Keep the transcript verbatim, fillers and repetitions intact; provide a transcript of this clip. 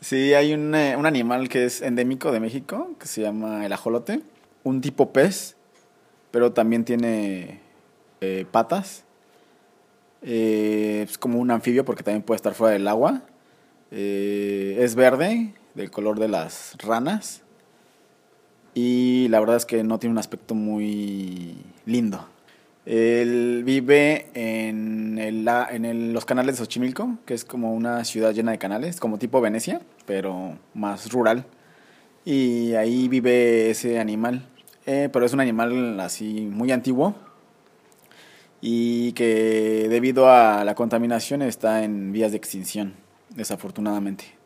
Sí, hay un, eh, un animal que es endémico de México, que se llama el ajolote. Un tipo pez, pero también tiene eh, patas. Eh, es como un anfibio porque también puede estar fuera del agua. Eh, es verde, del color de las ranas. Y la verdad es que no tiene un aspecto muy lindo. Él vive en, el, la- en el- los canales de Xochimilco, que es como una ciudad llena de canales, como tipo Venecia, pero más rural. Y ahí vive ese animal. Eh, pero es un animal así muy antiguo y que debido a la contaminación está en vías de extinción, desafortunadamente.